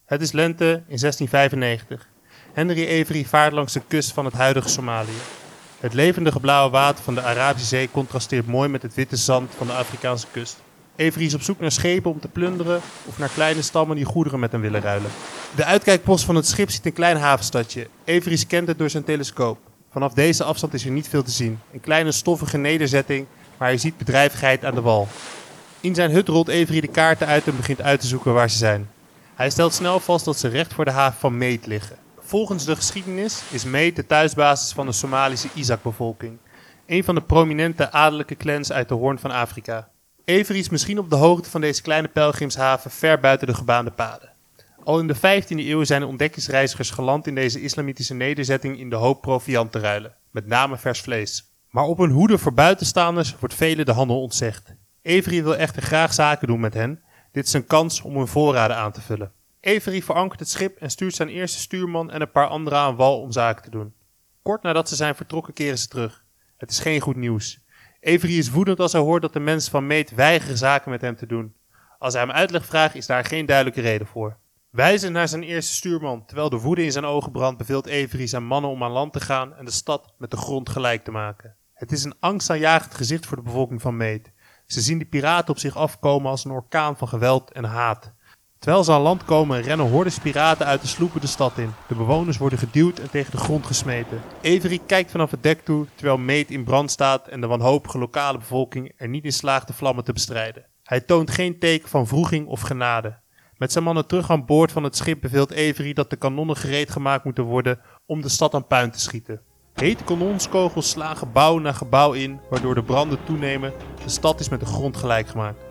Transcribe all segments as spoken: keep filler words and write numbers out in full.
Het is lente in zestien vijfennegentig. Henry Avery vaart langs de kust van het huidige Somalië. Het levendige blauwe water van de Arabische Zee contrasteert mooi met het witte zand van de Afrikaanse kust. Avery is op zoek naar schepen om te plunderen of naar kleine stammen die goederen met hem willen ruilen. De uitkijkpost van het schip ziet een klein havenstadje. Avery scant het door zijn telescoop. Vanaf deze afstand is er niet veel te zien. Een kleine stoffige nederzetting, maar hij ziet bedrijvigheid aan de wal. In zijn hut rolt Avery de kaarten uit en begint uit te zoeken waar ze zijn. Hij stelt snel vast dat ze recht voor de haven van Meet liggen. Volgens de geschiedenis is Meet de thuisbasis van de Somalische Isaac-bevolking. Een van de prominente adellijke clans uit de Hoorn van Afrika. Avery is misschien op de hoogte van deze kleine pelgrimshaven ver buiten de gebaande paden. Al in de vijftiende eeuw zijn ontdekkingsreizigers geland in deze islamitische nederzetting in de hoop proviant te ruilen, met name vers vlees. Maar op hun hoede voor buitenstaanders wordt velen de handel ontzegd. Avery wil echter graag zaken doen met hen. Dit is een kans om hun voorraden aan te vullen. Avery verankert het schip en stuurt zijn eerste stuurman en een paar anderen aan wal om zaken te doen. Kort nadat ze zijn vertrokken keren ze terug. Het is geen goed nieuws. Avery is woedend als hij hoort dat de mensen van Meet weigeren zaken met hem te doen. Als hij hem uitleg vraagt is daar geen duidelijke reden voor. Wijzend naar zijn eerste stuurman, terwijl de woede in zijn ogen brandt, beveelt Avery zijn mannen om aan land te gaan en de stad met de grond gelijk te maken. Het is een angstaanjagend gezicht voor de bevolking van Meet. Ze zien de piraten op zich afkomen als een orkaan van geweld en haat. Terwijl ze aan land komen rennen hordes piraten uit de sloepen de stad in. De bewoners worden geduwd en tegen de grond gesmeten. Avery kijkt vanaf het dek toe terwijl Meet in brand staat en de wanhopige lokale bevolking er niet in slaagt de vlammen te bestrijden. Hij toont geen teken van wroeging of genade. Met zijn mannen terug aan boord van het schip beveelt Avery dat de kanonnen gereed gemaakt moeten worden om de stad aan puin te schieten. Hete kanonskogels slaan gebouw na gebouw in, waardoor de branden toenemen. De stad is met de grond gelijk gemaakt.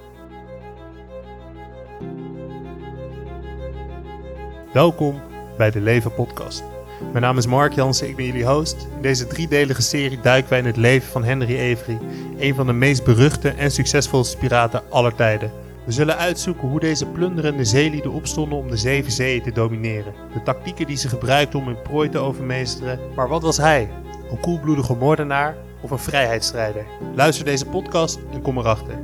Welkom bij de Leven Podcast. Mijn naam is Mark Jansen, ik ben jullie host. In deze driedelige serie duiken wij in het leven van Henry Avery, een van de meest beruchte en succesvolste piraten aller tijden. We zullen uitzoeken hoe deze plunderende zeelieden opstonden om de zeven zeeën te domineren. De tactieken die ze gebruikten om hun prooi te overmeesteren. Maar wat was hij? Een koelbloedige moordenaar of een vrijheidsstrijder? Luister deze podcast en kom erachter.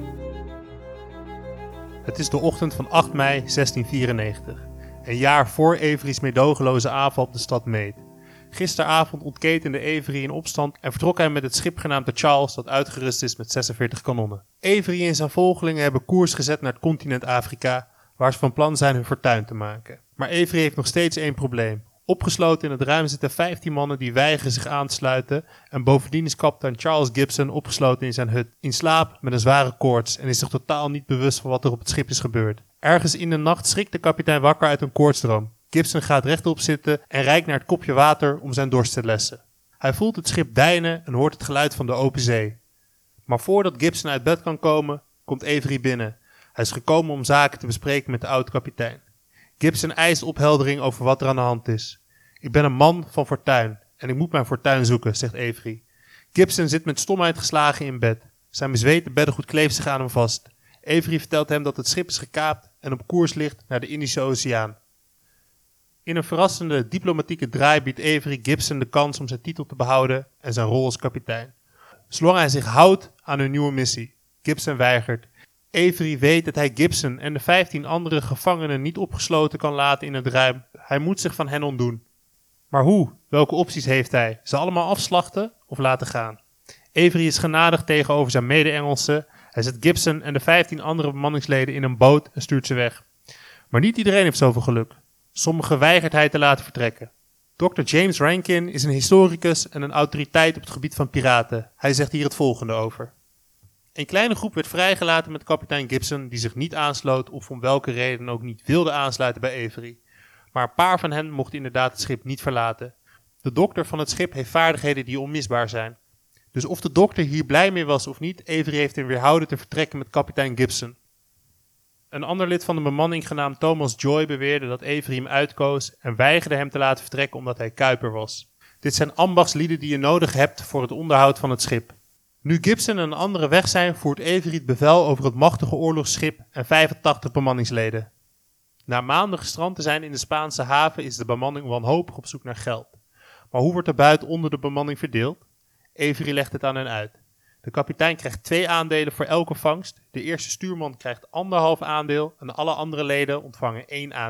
Het is de ochtend van acht mei zestien vierennegentig. Een jaar voor Avery's meedogenloze aanval op de stad Meet. Gisteravond ontketende Avery in opstand en vertrok hij met het schip genaamd de Charles dat uitgerust is met zesenveertig kanonnen. Avery en zijn volgelingen hebben koers gezet naar het continent Afrika, waar ze van plan zijn hun fortuin te maken. Maar Avery heeft nog steeds één probleem. Opgesloten in het ruim zitten vijftien mannen die weigeren zich aan te sluiten en bovendien is kapitein Charles Gibson opgesloten in zijn hut, in slaap met een zware koorts en is zich totaal niet bewust van wat er op het schip is gebeurd. Ergens in de nacht schrikt de kapitein wakker uit een koortsdroom. Gibson gaat rechtop zitten en reikt naar het kopje water om zijn dorst te lessen. Hij voelt het schip deinen en hoort het geluid van de open zee. Maar voordat Gibson uit bed kan komen, komt Avery binnen. Hij is gekomen om zaken te bespreken met de oud-kapitein. Gibson eist opheldering over wat er aan de hand is. Ik ben een man van fortuin en ik moet mijn fortuin zoeken, zegt Avery. Gibson zit met stomheid geslagen in bed. Zijn bezweten beddengoed kleeft zich aan hem vast. Avery vertelt hem dat het schip is gekaapt en op koers ligt naar de Indische Oceaan. In een verrassende diplomatieke draai biedt Avery Gibson de kans om zijn titel te behouden en zijn rol als kapitein. Zolang hij zich houdt aan hun nieuwe missie. Gibson weigert. Avery weet dat hij Gibson en de vijftien andere gevangenen niet opgesloten kan laten in het ruim. Hij moet zich van hen ontdoen. Maar hoe? Welke opties heeft hij? Ze allemaal afslachten of laten gaan? Avery is genadig tegenover zijn mede-Engelsen. Hij zet Gibson en de vijftien andere bemanningsleden in een boot en stuurt ze weg. Maar niet iedereen heeft zoveel geluk. Sommigen weigert hij te laten vertrekken. dokter James Rankin is een historicus en een autoriteit op het gebied van piraten. Hij zegt hier het volgende over. Een kleine groep werd vrijgelaten met kapitein Gibson die zich niet aansloot of om welke reden ook niet wilde aansluiten bij Avery. Maar een paar van hen mochten inderdaad het schip niet verlaten. De dokter van het schip heeft vaardigheden die onmisbaar zijn. Dus of de dokter hier blij mee was of niet, Avery heeft hem weerhouden te vertrekken met kapitein Gibson. Een ander lid van de bemanning genaamd Thomas Joy beweerde dat Avery hem uitkoos en weigerde hem te laten vertrekken omdat hij kuiper was. Dit zijn ambachtslieden die je nodig hebt voor het onderhoud van het schip. Nu Gibson en anderen weg zijn, voert Avery het bevel over het machtige oorlogsschip en vijfentachtig bemanningsleden. Na maanden gestrand te zijn in de Spaanse haven is de bemanning wanhopig op zoek naar geld. Maar hoe wordt de buit onder de bemanning verdeeld? Avery legt het aan hen uit. De kapitein krijgt twee aandelen voor elke vangst, de eerste stuurman krijgt anderhalf aandeel en alle andere leden ontvangen één aandeel.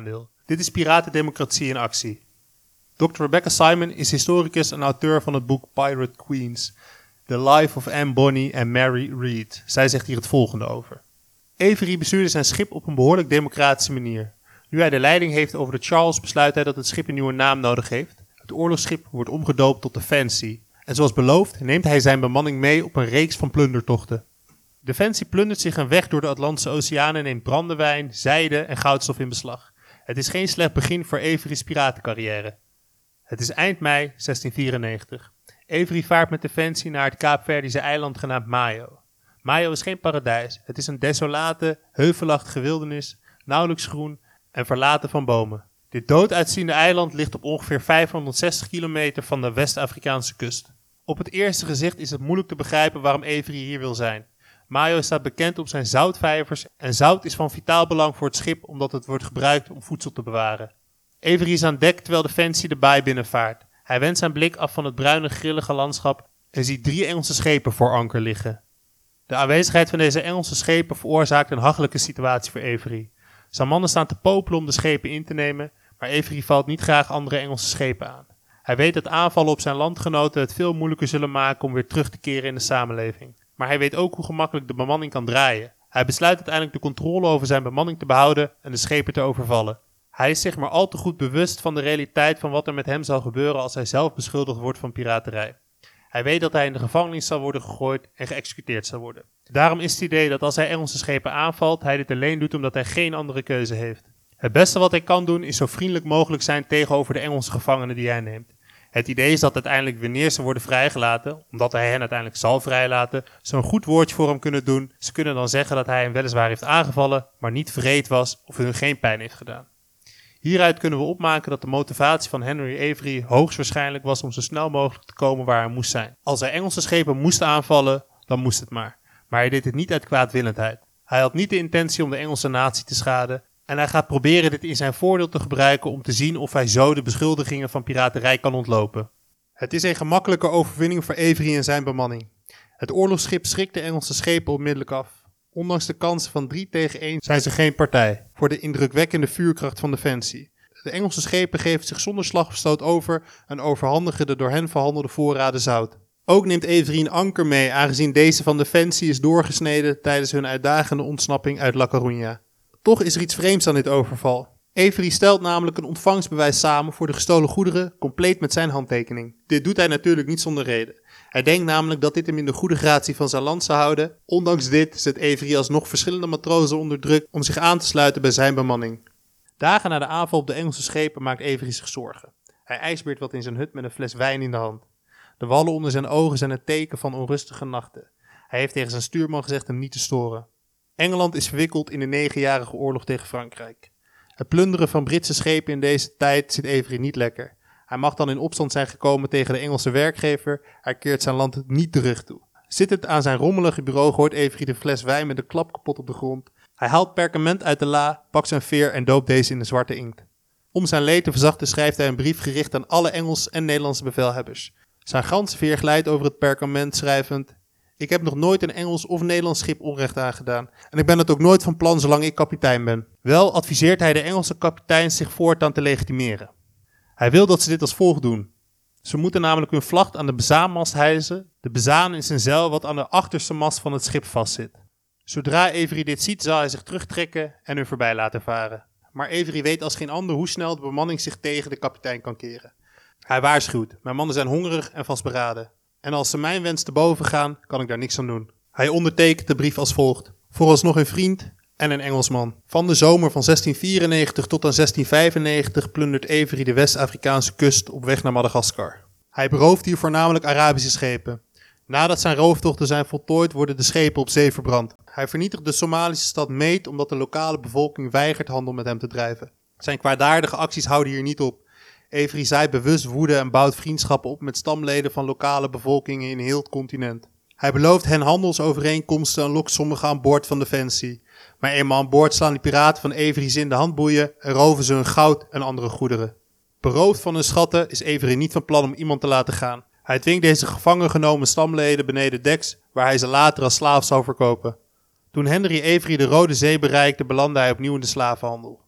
Dit is Piratendemocratie in actie. dokter Rebecca Simon is historicus en auteur van het boek Pirate Queens, The Life of Anne Bonny en Mary Read. Zij zegt hier het volgende over. Avery bestuurde zijn schip op een behoorlijk democratische manier. Nu hij de leiding heeft over de Charles besluit hij dat het schip een nieuwe naam nodig heeft. Het oorlogsschip wordt omgedoopt tot de Fancy. En zoals beloofd neemt hij zijn bemanning mee op een reeks van plundertochten. De Fancy plundert zich een weg door de Atlantische Oceaan en neemt brandewijn, zijde en goudstof in beslag. Het is geen slecht begin voor Avery's piratencarrière. Het is eind mei zestien vierennegentig. Avery vaart met de Fancy naar het Kaapverdische eiland genaamd Mayo. Mayo is geen paradijs. Het is een desolate, heuvelachtige wildernis, nauwelijks groen en verlaten van bomen. Dit dooduitziende eiland ligt op ongeveer vijfhonderdzestig kilometer van de West-Afrikaanse kust. Op het eerste gezicht is het moeilijk te begrijpen waarom Avery hier wil zijn. Mayo staat bekend om zijn zoutvijvers en zout is van vitaal belang voor het schip omdat het wordt gebruikt om voedsel te bewaren. Avery is aan dek terwijl de Fancy de baai binnenvaart. Hij wendt zijn blik af van het bruine grillige landschap en ziet drie Engelse schepen voor anker liggen. De aanwezigheid van deze Engelse schepen veroorzaakt een hachelijke situatie voor Avery. Zijn mannen staan te popelen om de schepen in te nemen, maar Avery valt niet graag andere Engelse schepen aan. Hij weet dat aanvallen op zijn landgenoten het veel moeilijker zullen maken om weer terug te keren in de samenleving. Maar hij weet ook hoe gemakkelijk de bemanning kan draaien. Hij besluit uiteindelijk de controle over zijn bemanning te behouden en de schepen te overvallen. Hij is zich maar al te goed bewust van de realiteit van wat er met hem zal gebeuren als hij zelf beschuldigd wordt van piraterij. Hij weet dat hij in de gevangenis zal worden gegooid en geëxecuteerd zal worden. Daarom is het idee dat als hij Engelse schepen aanvalt, hij dit alleen doet omdat hij geen andere keuze heeft. Het beste wat hij kan doen is zo vriendelijk mogelijk zijn tegenover de Engelse gevangenen die hij neemt. Het idee is dat uiteindelijk wanneer ze worden vrijgelaten, omdat hij hen uiteindelijk zal vrijlaten, ze een goed woordje voor hem kunnen doen. Ze kunnen dan zeggen dat hij hen weliswaar heeft aangevallen, maar niet wreed was of hun geen pijn heeft gedaan. Hieruit kunnen we opmaken dat de motivatie van Henry Avery hoogstwaarschijnlijk was om zo snel mogelijk te komen waar hij moest zijn. Als hij Engelse schepen moest aanvallen, dan moest het maar. Maar hij deed het niet uit kwaadwillendheid. Hij had niet de intentie om de Engelse natie te schaden en hij gaat proberen dit in zijn voordeel te gebruiken om te zien of hij zo de beschuldigingen van piraterij kan ontlopen. Het is een gemakkelijke overwinning voor Avery en zijn bemanning. Het oorlogsschip schrikt de Engelse schepen onmiddellijk af. Ondanks de kansen van drie tegen één zijn ze geen partij voor de indrukwekkende vuurkracht van de Fancy. De Engelse schepen geven zich zonder slag of stoot over en overhandigen de door hen verhandelde voorraden zout. Ook neemt Avery een anker mee, aangezien deze van de Fancy is doorgesneden tijdens hun uitdagende ontsnapping uit La Coruña. Toch is er iets vreemds aan dit overval. Avery stelt namelijk een ontvangstbewijs samen voor de gestolen goederen, compleet met zijn handtekening. Dit doet hij natuurlijk niet zonder reden. Hij denkt namelijk dat dit hem in de goede gratie van zijn land zou houden. Ondanks dit zet Avery alsnog verschillende matrozen onder druk om zich aan te sluiten bij zijn bemanning. Dagen na de aanval op de Engelse schepen maakt Avery zich zorgen. Hij ijsbeert wat in zijn hut met een fles wijn in de hand. De wallen onder zijn ogen zijn het teken van onrustige nachten. Hij heeft tegen zijn stuurman gezegd hem niet te storen. Engeland is verwikkeld in de negenjarige oorlog tegen Frankrijk. Het plunderen van Britse schepen in deze tijd zit Avery niet lekker. Hij mag dan in opstand zijn gekomen tegen de Engelse werkgever, hij keert zijn land niet terug toe. Zittend aan zijn rommelige bureau gooit Avery de fles wijn met een klap kapot op de grond. Hij haalt perkament uit de la, pakt zijn veer en doopt deze in de zwarte inkt. Om zijn leed te verzachten schrijft hij een brief gericht aan alle Engelse en Nederlandse bevelhebbers. Zijn ganse veer glijdt over het perkament schrijvend: ik heb nog nooit een Engels of Nederlands schip onrecht aangedaan en ik ben het ook nooit van plan zolang ik kapitein ben. Wel adviseert hij de Engelse kapiteins zich voortaan te legitimeren. Hij wil dat ze dit als volgt doen. Ze moeten namelijk hun vlag aan de bezaanmast hijsen. De bezaan is een zeil wat aan de achterste mast van het schip vastzit. Zodra Avery dit ziet zal hij zich terugtrekken en hun voorbij laten varen. Maar Avery weet als geen ander hoe snel de bemanning zich tegen de kapitein kan keren. Hij waarschuwt, mijn mannen zijn hongerig en vastberaden. En als ze mijn wens te boven gaan, kan ik daar niks aan doen. Hij ondertekent de brief als volgt. Vooralsnog een vriend en een Engelsman. Van de zomer van zestien vierennegentig tot aan zestien vijfennegentig plundert Avery de West-Afrikaanse kust op weg naar Madagaskar. Hij berooft hier voornamelijk Arabische schepen. Nadat zijn rooftochten zijn voltooid worden de schepen op zee verbrand. Hij vernietigt de Somalische stad Meet omdat de lokale bevolking weigert handel met hem te drijven. Zijn kwaadaardige acties houden hier niet op. Avery zaait bewust woede en bouwt vriendschappen op met stamleden van lokale bevolkingen in heel het continent. Hij belooft hen handelsovereenkomsten en lokt sommigen aan boord van de Fancy. Maar eenmaal aan boord slaan de piraten van Avery's in de handboeien en roven ze hun goud en andere goederen. Beroofd van hun schatten is Avery niet van plan om iemand te laten gaan. Hij dwingt deze gevangen genomen stamleden beneden deks, waar hij ze later als slaaf zou verkopen. Toen Henry Avery de Rode Zee bereikte, belandde hij opnieuw in de slavenhandel.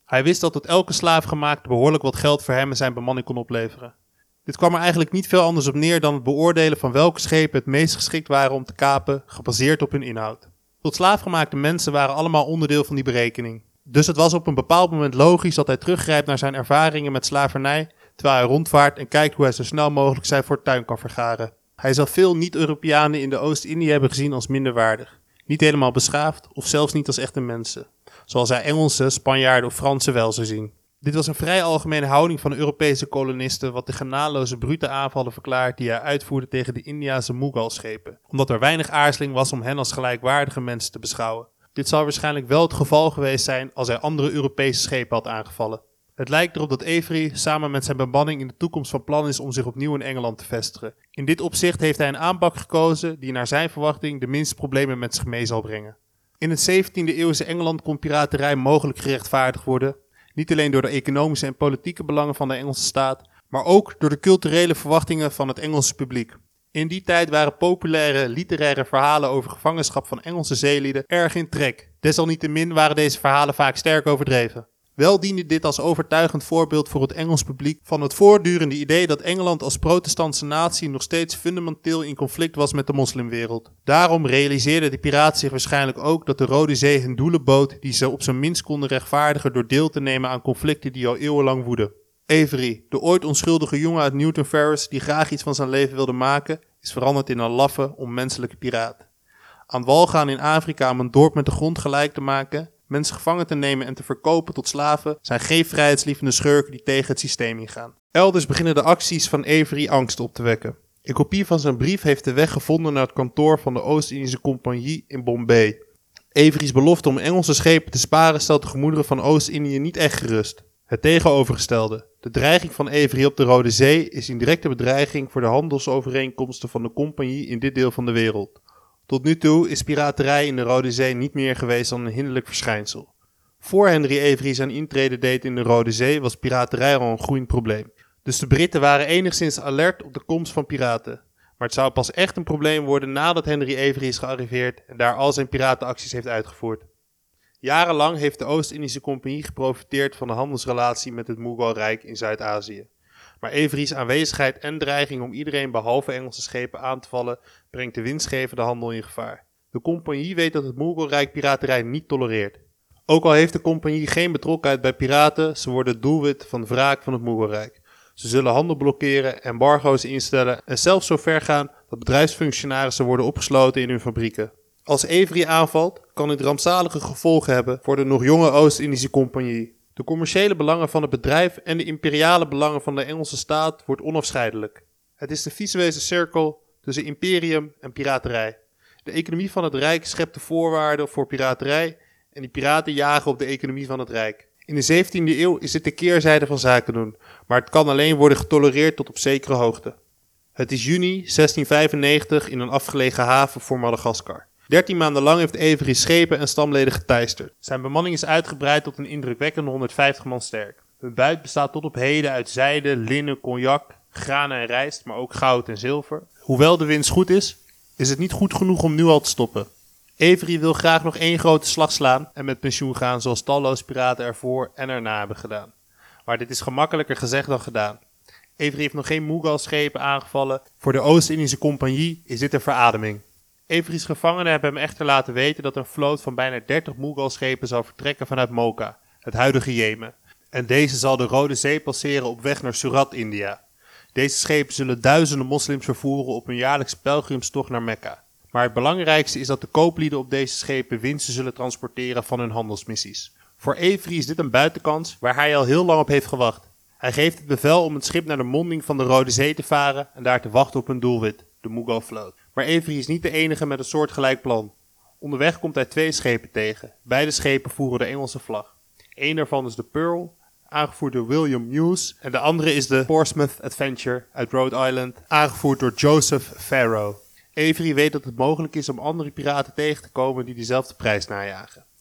Hij wist dat tot elke slaaf gemaakt behoorlijk wat geld voor hem en zijn bemanning kon opleveren. Dit kwam er eigenlijk niet veel anders op neer dan het beoordelen van welke schepen het meest geschikt waren om te kapen, gebaseerd op hun inhoud. Tot slaafgemaakte mensen waren allemaal onderdeel van die berekening. Dus het was op een bepaald moment logisch dat hij teruggrijpt naar zijn ervaringen met slavernij, terwijl hij rondvaart en kijkt hoe hij zo snel mogelijk zijn fortuin kan vergaren. Hij zal veel niet-Europeanen in de Oost-Indië hebben gezien als minderwaardig, niet helemaal beschaafd of zelfs niet als echte mensen, zoals hij Engelsen, Spanjaarden of Fransen wel zou zien. Dit was een vrij algemene houding van de Europese kolonisten wat de genadeloze brute aanvallen verklaart die hij uitvoerde tegen de Indiase Mughal-schepen, omdat er weinig aarzeling was om hen als gelijkwaardige mensen te beschouwen. Dit zal waarschijnlijk wel het geval geweest zijn als hij andere Europese schepen had aangevallen. Het lijkt erop dat Avery samen met zijn bemanning in de toekomst van plan is om zich opnieuw in Engeland te vestigen. In dit opzicht heeft hij een aanpak gekozen die naar zijn verwachting de minste problemen met zich mee zal brengen. In het zeventiende eeuwse Engeland kon piraterij mogelijk gerechtvaardigd worden, niet alleen door de economische en politieke belangen van de Engelse staat, maar ook door de culturele verwachtingen van het Engelse publiek. In die tijd waren populaire literaire verhalen over gevangenschap van Engelse zeelieden erg in trek. Desalniettemin waren deze verhalen vaak sterk overdreven. Wel diende dit als overtuigend voorbeeld voor het Engels publiek van het voortdurende idee dat Engeland als protestantse natie nog steeds fundamenteel in conflict was met de moslimwereld. Daarom realiseerden de piraten zich waarschijnlijk ook dat de Rode Zee hun doelen bood die ze op zijn minst konden rechtvaardigen door deel te nemen aan conflicten die al eeuwenlang woeden. Avery, de ooit onschuldige jongen uit Newton Ferris die graag iets van zijn leven wilde maken, is veranderd in een laffe, onmenselijke piraat. Aan wal gaan in Afrika om een dorp met de grond gelijk te maken, mensen gevangen te nemen en te verkopen tot slaven, zijn geen vrijheidslievende schurken die tegen het systeem ingaan. Elders beginnen de acties van Avery angst op te wekken. Een kopie van zijn brief heeft de weg gevonden naar het kantoor van de Oost-Indische Compagnie in Bombay. Avery's belofte om Engelse schepen te sparen stelt de gemoederen van Oost-Indië niet echt gerust. Het tegenovergestelde. De dreiging van Avery op de Rode Zee is een directe bedreiging voor de handelsovereenkomsten van de compagnie in dit deel van de wereld. Tot nu toe is piraterij in de Rode Zee niet meer geweest dan een hinderlijk verschijnsel. Voor Henry Avery zijn intrede deed in de Rode Zee was piraterij al een groeiend probleem. Dus de Britten waren enigszins alert op de komst van piraten. Maar het zou pas echt een probleem worden nadat Henry Avery is gearriveerd en daar al zijn piratenacties heeft uitgevoerd. Jarenlang heeft de Oost-Indische Compagnie geprofiteerd van de handelsrelatie met het Mughal-rijk in Zuid-Azië. Maar Avery's aanwezigheid en dreiging om iedereen behalve Engelse schepen aan te vallen brengt de winstgevende handel in gevaar. De compagnie weet dat het Mughal-rijk piraterij niet tolereert. Ook al heeft de compagnie geen betrokkenheid bij piraten, ze worden het doelwit van wraak van het Mughal-rijk. Ze zullen handel blokkeren, embargo's instellen en zelfs zo ver gaan dat bedrijfsfunctionarissen worden opgesloten in hun fabrieken. Als Avery aanvalt, kan dit rampzalige gevolgen hebben voor de nog jonge Oost-Indische Compagnie. De commerciële belangen van het bedrijf en de imperiale belangen van de Engelse staat wordt onafscheidelijk. Het is de visuele cirkel tussen imperium en piraterij. De economie van het rijk schept de voorwaarden voor piraterij en die piraten jagen op de economie van het rijk. In de zeventiende eeuw is dit de keerzijde van zaken doen, maar het kan alleen worden getolereerd tot op zekere hoogte. Het is juni zestien vijfennegentig in een afgelegen haven voor Madagaskar. Dertien maanden lang heeft Avery schepen en stamleden geteisterd. Zijn bemanning is uitgebreid tot een indrukwekkende honderdvijftig man sterk. Hun buit bestaat tot op heden uit zijde, linnen, cognac, granen en rijst, maar ook goud en zilver. Hoewel de winst goed is, is het niet goed genoeg om nu al te stoppen. Avery wil graag nog één grote slag slaan en met pensioen gaan zoals talloze piraten ervoor en erna hebben gedaan. Maar dit is gemakkelijker gezegd dan gedaan. Avery heeft nog geen Mughal-schepen aangevallen. Voor de Oost-Indische Compagnie is dit een verademing. Avery's gevangenen hebben hem echter laten weten dat een vloot van bijna dertig Mughal-schepen zal vertrekken vanuit Mocha, het huidige Jemen. En deze zal de Rode Zee passeren op weg naar Surat, India. Deze schepen zullen duizenden moslims vervoeren op hun jaarlijkse pelgrimstocht naar Mekka. Maar het belangrijkste is dat de kooplieden op deze schepen winsten zullen transporteren van hun handelsmissies. Voor Avery is dit een buitenkans waar hij al heel lang op heeft gewacht. Hij geeft het bevel om het schip naar de monding van de Rode Zee te varen en daar te wachten op een doelwit, de Mughal-vloot. Maar Avery is niet de enige met een soortgelijk plan. Onderweg komt hij twee schepen tegen. Beide schepen voeren de Engelse vlag. Eén daarvan is de Pearl, aangevoerd door William Hughes, en de andere is de Portsmouth Adventure uit Rhode Island, aangevoerd door Joseph Farrow. Avery weet dat het mogelijk is om andere piraten tegen te komen die dezelfde prijs najagen.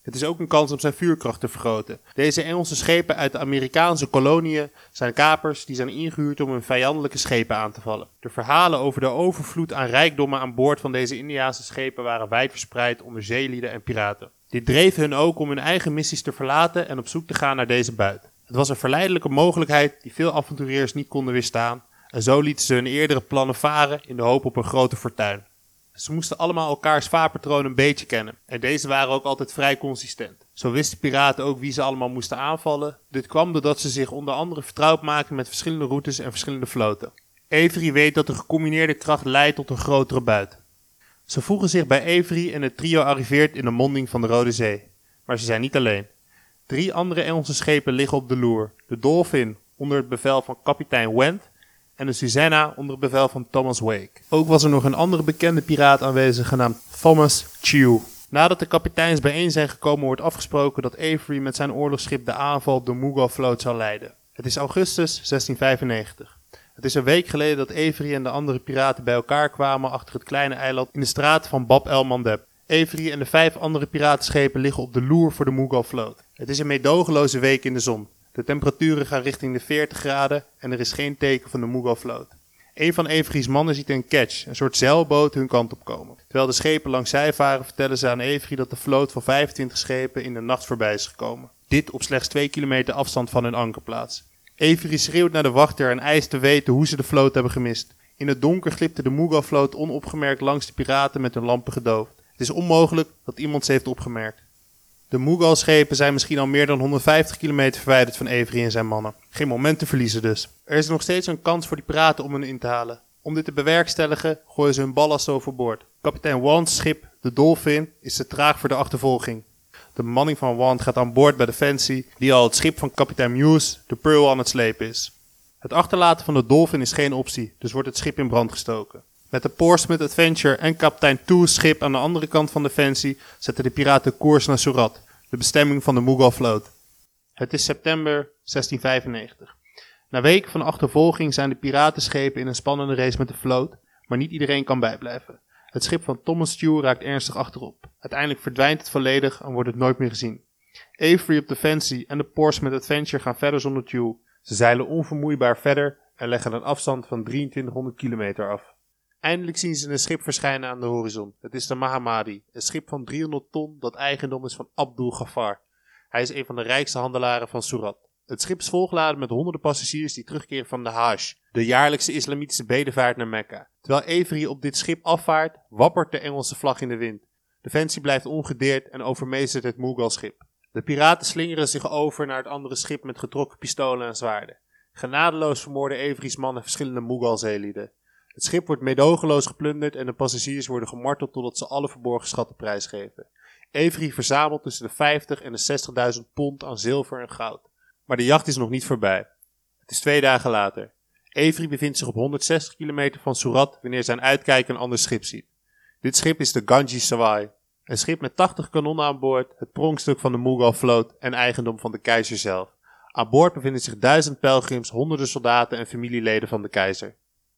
Het is ook een kans om zijn vuurkracht te vergroten. Deze Engelse schepen uit de Amerikaanse koloniën zijn kapers die zijn ingehuurd om hun vijandelijke schepen aan te vallen. De verhalen over de overvloed aan rijkdommen aan boord van deze Indiase schepen waren wijdverspreid onder zeelieden en piraten. Dit dreef hun ook om hun eigen missies te verlaten en op zoek te gaan naar deze buit. Het was een verleidelijke mogelijkheid die veel avonturiers niet konden weerstaan en zo lieten ze hun eerdere plannen varen in de hoop op een grote fortuin. Ze moesten allemaal elkaars vaarpatroon een beetje kennen en deze waren ook altijd vrij consistent. Zo wisten piraten ook wie ze allemaal moesten aanvallen. Dit kwam doordat ze zich onder andere vertrouwd maakten met verschillende routes en verschillende vloten. Avery weet dat de gecombineerde kracht leidt tot een grotere buit. Ze voegen zich bij Avery en het trio arriveert in de monding van de Rode Zee. Maar ze zijn niet alleen. Drie andere Engelse schepen liggen op de loer. De Dolphin onder het bevel van kapitein Went en de Susanna onder het bevel van Thomas Wake. Ook was er nog een andere bekende piraat aanwezig genaamd Thomas Chew. Nadat de kapiteins bijeen zijn gekomen wordt afgesproken dat Avery met zijn oorlogsschip de aanval op de Mughal-vloot zal leiden. Het is augustus zestien vijfennegentig. Het is een week geleden dat Avery en de andere piraten bij elkaar kwamen achter het kleine eiland in de straat van Bab el Mandeb. Avery en de vijf andere piratenschepen liggen op de loer voor de Mughal-vloot. Het is een meedogenloze week in de zon. De temperaturen gaan richting de veertig graden en er is geen teken van de Mughal-vloot. Een van Avery's mannen ziet een ketch, een soort zeilboot, hun kant op komen. Terwijl de schepen langs zij varen vertellen ze aan Avery dat de vloot van vijfentwintig schepen in de nacht voorbij is gekomen. Dit op slechts twee kilometer afstand van hun ankerplaats. Avery schreeuwt naar de wachter en eist te weten hoe ze de vloot hebben gemist. In het donker glipte de Mughal-vloot onopgemerkt langs de piraten met hun lampen gedoofd. Het is onmogelijk dat iemand ze heeft opgemerkt. De Mughal-schepen zijn misschien al meer dan honderdvijftig kilometer verwijderd van Avery en zijn mannen. Geen moment te verliezen dus. Er is nog steeds een kans voor die piraten om hen in te halen. Om dit te bewerkstelligen gooien ze hun ballast overboord. Kapitein Wand's schip, de Dolphin, is te traag voor de achtervolging. De bemanning van Wand gaat aan boord bij de Fancy, die al het schip van kapitein Muse, de Pearl, aan het slepen is. Het achterlaten van de Dolphin is geen optie, dus wordt het schip in brand gestoken. Met de Portsmouth Adventure en kapitein Too's schip aan de andere kant van de Fancy zetten de piraten koers naar Surat, de bestemming van de Mughal-vloot. Het is september zestien vijfennegentig. Na weken van achtervolging zijn de piratenschepen in een spannende race met de vloot, maar niet iedereen kan bijblijven. Het schip van Thomas Chew raakt ernstig achterop. Uiteindelijk verdwijnt het volledig en wordt het nooit meer gezien. Avery op de Fancy en de Portsmouth Adventure gaan verder zonder Chew. Ze zeilen onvermoeibaar verder en leggen een afstand van drieëntwintighonderd kilometer af. Eindelijk zien ze een schip verschijnen aan de horizon. Het is de Mahamadi, een schip van driehonderd ton dat eigendom is van Abdul Ghaffar. Hij is een van de rijkste handelaren van Surat. Het schip is volgeladen met honderden passagiers die terugkeren van de Hajj, de jaarlijkse islamitische bedevaart naar Mekka. Terwijl Avery op dit schip afvaart, wappert de Engelse vlag in de wind. De Fancy blijft ongedeerd en overmeestert het Mughal-schip. De piraten slingeren zich over naar het andere schip met getrokken pistolen en zwaarden. Genadeloos vermoorden Avery's mannen verschillende Mughal-zeelieden. Het schip wordt meedogenloos geplunderd en de passagiers worden gemarteld totdat ze alle verborgen schatten prijsgeven. Avery verzamelt tussen de vijftig en de zestigduizend pond aan zilver en goud. Maar de jacht is nog niet voorbij. Het is twee dagen later. Avery bevindt zich op honderdzestig kilometer van Surat wanneer zijn uitkijk een ander schip ziet. Dit schip is de Ganges Sawai. Een schip met tachtig kanonnen aan boord, het pronkstuk van de Mughal-vloot en eigendom van de keizer zelf. Aan boord bevinden zich duizend pelgrims, honderden soldaten en familieleden van de keizer.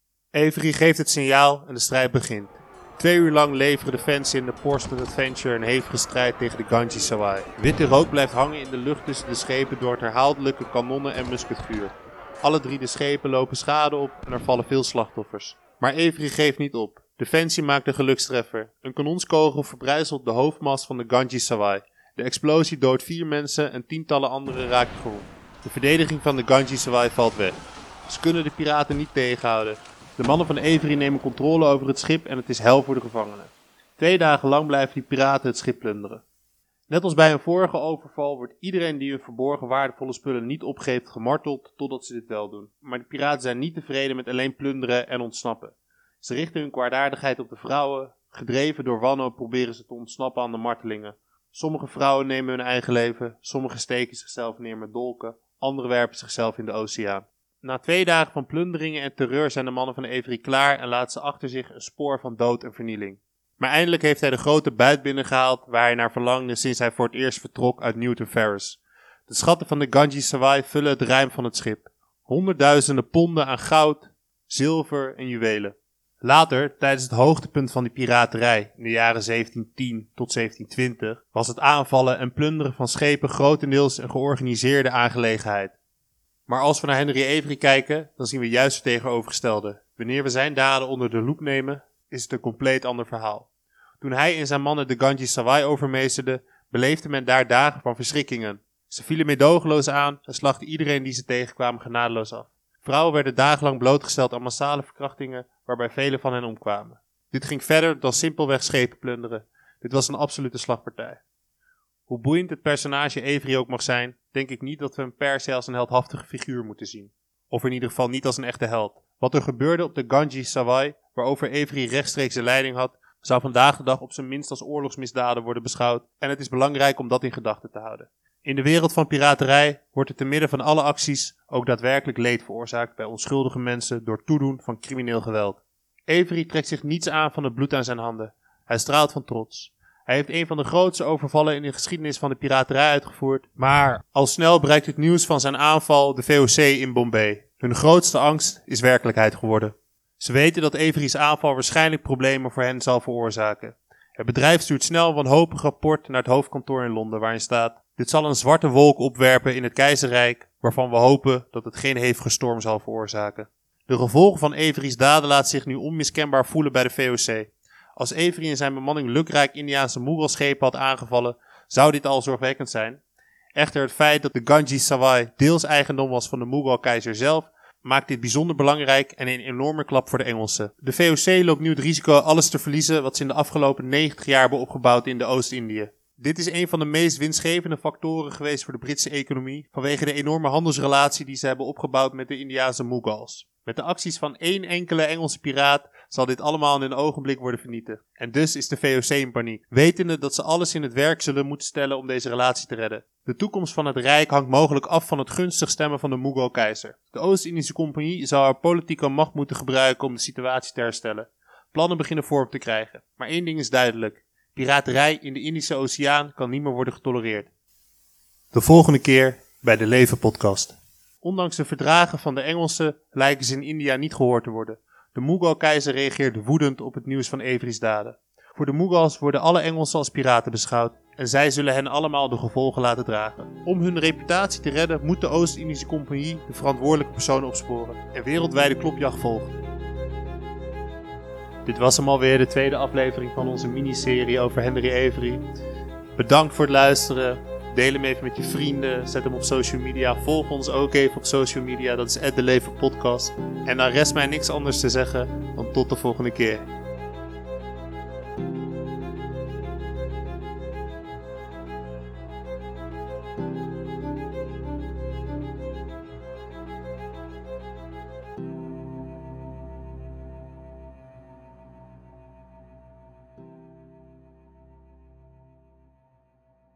Avery geeft het signaal en de strijd begint. Twee uur lang leveren de Fancy en de Portsmouth Adventure een hevige strijd tegen de Ganges Sawai. Witte rook blijft hangen in de lucht tussen de schepen door het herhaaldelijke kanonnen en musketvuur. Alle drie de schepen lopen schade op en er vallen veel slachtoffers. Maar Avery geeft niet op. De Fancy maakt een gelukstreffer. Een kanonskogel verbrijzelt de hoofdmast van de Ganges Sawai. De explosie doodt vier mensen en tientallen anderen raken gewond. De verdediging van de Ganges Sawai valt weg. Ze kunnen de piraten niet tegenhouden. De mannen van Avery nemen controle over het schip en het is hel voor de gevangenen. Twee dagen lang blijven die piraten het schip plunderen. Net als bij een vorige overval wordt iedereen die hun verborgen waardevolle spullen niet opgeeft gemarteld totdat ze dit wel doen. Maar de piraten zijn niet tevreden met alleen plunderen en ontsnappen. Ze richten hun kwaadaardigheid op de vrouwen. Gedreven door wanhoop proberen ze te ontsnappen aan de martelingen. Sommige vrouwen nemen hun eigen leven, sommigen steken zichzelf neer met dolken, anderen werpen zichzelf in de oceaan. Na twee dagen van plunderingen en terreur zijn de mannen van Avery klaar en laten ze achter zich een spoor van dood en vernieling. Maar eindelijk heeft hij de grote buit binnengehaald waar hij naar verlangde sinds hij voor het eerst vertrok uit Newton Ferris. De schatten van de Ganges Sawai vullen het ruim van het schip. Honderdduizenden ponden aan goud, zilver en juwelen. Later, tijdens het hoogtepunt van de piraterij in de jaren zeventien tien tot zeventien twintig, was het aanvallen en plunderen van schepen grotendeels een georganiseerde aangelegenheid. Maar als we naar Henry Avery kijken, dan zien we juist het tegenovergestelde. Wanneer we zijn daden onder de loep nemen, is het een compleet ander verhaal. Toen hij en zijn mannen de Ganges Sawai overmeesterden, beleefde men daar dagen van verschrikkingen. Ze vielen meedogenloos aan en slachten iedereen die ze tegenkwamen genadeloos af. Vrouwen werden dagenlang blootgesteld aan massale verkrachtingen, waarbij velen van hen omkwamen. Dit ging verder dan simpelweg schepen plunderen. Dit was een absolute slagpartij. Hoe boeiend het personage Avery ook mag zijn, denk ik niet dat we hem per se als een heldhaftige figuur moeten zien. Of in ieder geval niet als een echte held. Wat er gebeurde op de Ganges Sawai, waarover Avery rechtstreeks de leiding had, zou vandaag de dag op zijn minst als oorlogsmisdaden worden beschouwd en het is belangrijk om dat in gedachten te houden. In de wereld van piraterij wordt er te midden van alle acties ook daadwerkelijk leed veroorzaakt bij onschuldige mensen door toedoen van crimineel geweld. Avery trekt zich niets aan van het bloed aan zijn handen. Hij straalt van trots. Hij heeft een van de grootste overvallen in de geschiedenis van de piraterij uitgevoerd, maar al snel bereikt het nieuws van zijn aanval de V O C in Bombay. Hun grootste angst is werkelijkheid geworden. Ze weten dat Avery's aanval waarschijnlijk problemen voor hen zal veroorzaken. Het bedrijf stuurt snel een wanhopig rapport naar het hoofdkantoor in Londen waarin staat: dit zal een zwarte wolk opwerpen in het keizerrijk, waarvan we hopen dat het geen hevige storm zal veroorzaken. De gevolgen van Avery's daden laten zich nu onmiskenbaar voelen bij de V O C. Als Avery en zijn bemanning lukrijk Indiaanse Mughal-schepen had aangevallen, zou dit al zorgwekkend zijn. Echter het feit dat de Ganges Sawai deels eigendom was van de Mughal-keizer zelf, maakt dit bijzonder belangrijk en een enorme klap voor de Engelsen. De V O C loopt nu het risico alles te verliezen wat ze in de afgelopen negentig jaar hebben opgebouwd in de Oost-Indië. Dit is een van de meest winstgevende factoren geweest voor de Britse economie vanwege de enorme handelsrelatie die ze hebben opgebouwd met de Indiase Mughals. Met de acties van één enkele Engelse piraat zal dit allemaal in een ogenblik worden vernietigd. En dus is de V O C in paniek, wetende dat ze alles in het werk zullen moeten stellen om deze relatie te redden. De toekomst van het Rijk hangt mogelijk af van het gunstig stemmen van de Mughal-keizer. De Oost-Indische Compagnie zou haar politieke macht moeten gebruiken om de situatie te herstellen. Plannen beginnen vorm te krijgen, maar één ding is duidelijk. Piraterij in de Indische Oceaan kan niet meer worden getolereerd. De volgende keer bij de Leven Podcast. Ondanks de verdragen van de Engelsen lijken ze in India niet gehoord te worden. De Mughal-keizer reageert woedend op het nieuws van Avery's daden. Voor de Mughals worden alle Engelsen als piraten beschouwd en zij zullen hen allemaal de gevolgen laten dragen. Om hun reputatie te redden moet de Oost-Indische Compagnie de verantwoordelijke persoon opsporen en wereldwijde klopjacht volgen. Dit was hem alweer, de tweede aflevering van onze miniserie over Henry Avery. Bedankt voor het luisteren. Deel hem even met je vrienden. Zet hem op social media. Volg ons ook even op social media. Dat is at de Leven Podcast. En dan rest mij niks anders te zeggen dan tot de volgende keer.